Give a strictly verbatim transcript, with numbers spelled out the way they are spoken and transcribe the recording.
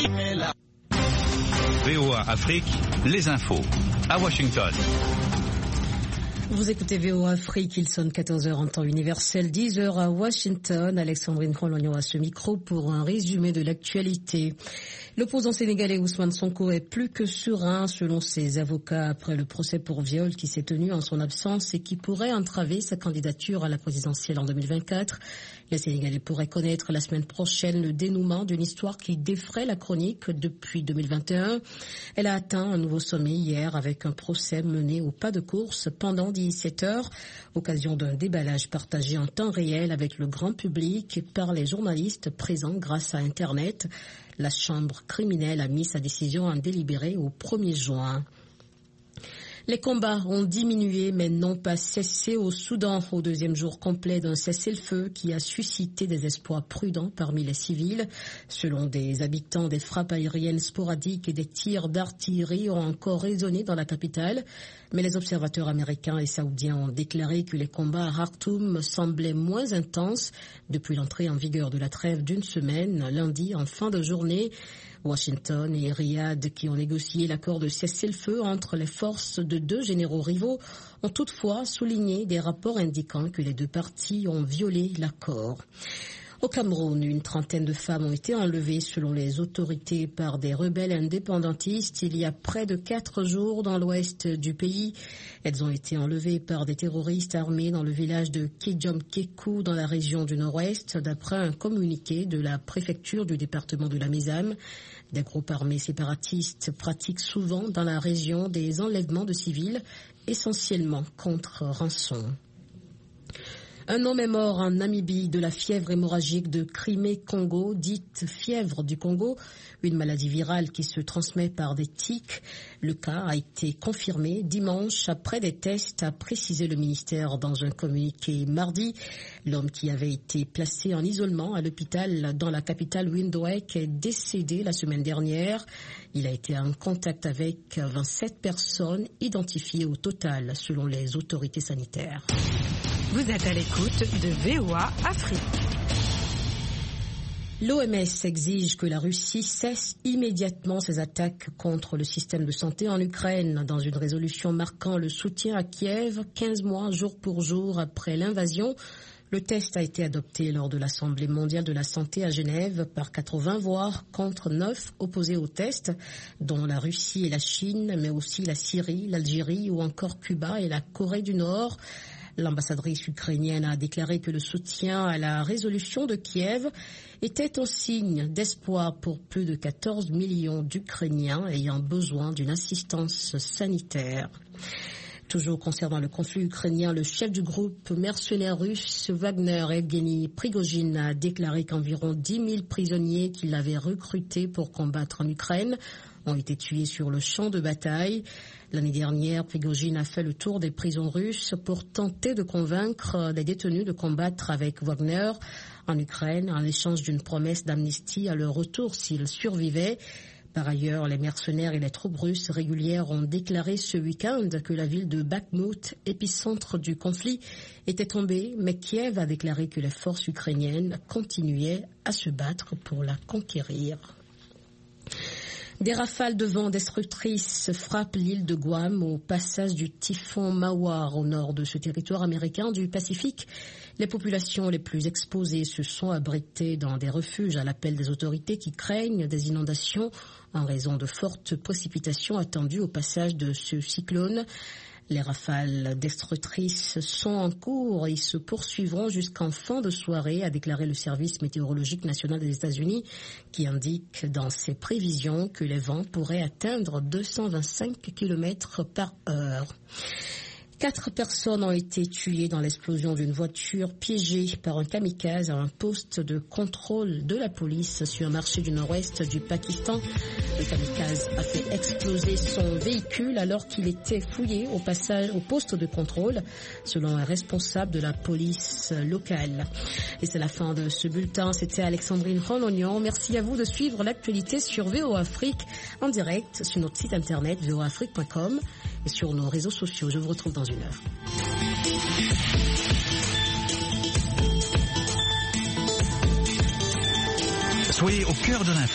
V O A Afrique, les infos. À Washington. Vous écoutez V O A Afrique, il sonne quatorze heures en temps universel, dix heures à Washington. Alexandrine Rolognon à ce micro pour un résumé de l'actualité. L'opposant sénégalais Ousmane Sonko est plus que serein selon ses avocats après le procès pour viol qui s'est tenu en son absence et qui pourrait entraver sa candidature à la présidentielle en deux mille vingt-quatre. Les Sénégalais pourraient connaître la semaine prochaine le dénouement d'une histoire qui défraie la chronique depuis deux mille vingt et un. Elle a atteint un nouveau sommet hier avec un procès mené au pas de course pendant dix-sept heures, occasion d'un déballage partagé en temps réel avec le grand public par les journalistes présents grâce à Internet. La chambre criminelle a mis sa décision en délibéré au premier juin. Les combats ont diminué mais n'ont pas cessé au Soudan au deuxième jour complet d'un cessez-le-feu qui a suscité des espoirs prudents parmi les civils. Selon des habitants, des frappes aériennes sporadiques et des tirs d'artillerie ont encore résonné dans la capitale. Mais les observateurs américains et saoudiens ont déclaré que les combats à Khartoum semblaient moins intenses depuis l'entrée en vigueur de la trêve d'une semaine, lundi en fin de journée. Washington et Riyad, qui ont négocié l'accord de cessez-le-feu entre les forces de deux généraux rivaux, ont toutefois souligné des rapports indiquant que les deux parties ont violé l'accord. Au Cameroun, une trentaine de femmes ont été enlevées selon les autorités par des rebelles indépendantistes il y a près de quatre jours dans l'ouest du pays. Elles ont été enlevées par des terroristes armés dans le village de Kejom-Kekou dans la région du nord-ouest, d'après un communiqué de la préfecture du département de la Mézame. Des groupes armés séparatistes pratiquent souvent dans la région des enlèvements de civils, essentiellement contre rançon. Un homme est mort en Namibie de la fièvre hémorragique de Crimée-Congo, dite fièvre du Congo, une maladie virale qui se transmet par des tiques. Le cas a été confirmé dimanche après des tests, a précisé le ministère dans un communiqué mardi. L'homme qui avait été placé en isolement à l'hôpital dans la capitale Windhoek est décédé la semaine dernière. Il a été en contact avec vingt-sept personnes identifiées au total selon les autorités sanitaires. Vous êtes à l'écoute de V O A Afrique. L'O M S exige que la Russie cesse immédiatement ses attaques contre le système de santé en Ukraine dans une résolution marquant le soutien à Kiev quinze mois jour pour jour après l'invasion. Le texte a été adopté lors de l'Assemblée mondiale de la santé à Genève par quatre-vingts voix contre neuf opposés au test, dont la Russie et la Chine, mais aussi la Syrie, l'Algérie ou encore Cuba et la Corée du Nord. L'ambassadrice ukrainienne a déclaré que le soutien à la résolution de Kiev était un signe d'espoir pour plus de quatorze millions d'Ukrainiens ayant besoin d'une assistance sanitaire. Toujours concernant le conflit ukrainien, le chef du groupe mercenaire russe Wagner, Evgeny Prigojine, a déclaré qu'environ dix mille prisonniers qu'il avait recrutés pour combattre en Ukraine ont été tués sur le champ de bataille. L'année dernière, Prigojine a fait le tour des prisons russes pour tenter de convaincre les détenus de combattre avec Wagner en Ukraine en échange d'une promesse d'amnistie à leur retour s'ils survivaient. Par ailleurs, les mercenaires et les troupes russes régulières ont déclaré ce week-end que la ville de Bakhmut, épicentre du conflit, était tombée, mais Kiev a déclaré que les forces ukrainiennes continuaient à se battre pour la conquérir. Des rafales de vent destructrices frappent l'île de Guam au passage du typhon Mawar au nord de ce territoire américain du Pacifique. Les populations les plus exposées se sont abritées dans des refuges à l'appel des autorités qui craignent des inondations en raison de fortes précipitations attendues au passage de ce cyclone. Les rafales destructrices sont en cours et se poursuivront jusqu'en fin de soirée, a déclaré le Service météorologique national des États-Unis, qui indique dans ses prévisions que les vents pourraient atteindre deux cent vingt-cinq kilomètres par heure. Quatre personnes ont été tuées dans l'explosion d'une voiture piégée par un kamikaze à un poste de contrôle de la police sur un marché du nord-ouest du Pakistan. Le kamikaze a fait exploser son véhicule alors qu'il était fouillé au passage au poste de contrôle, selon un responsable de la police locale. Et c'est la fin de ce bulletin. C'était Alexandrine Rolognon. Merci à vous de suivre l'actualité sur V O A Afrique en direct sur notre site internet v o afrique point com et sur nos réseaux sociaux. Je vous retrouve dans une heure. Soyez au cœur de l'info.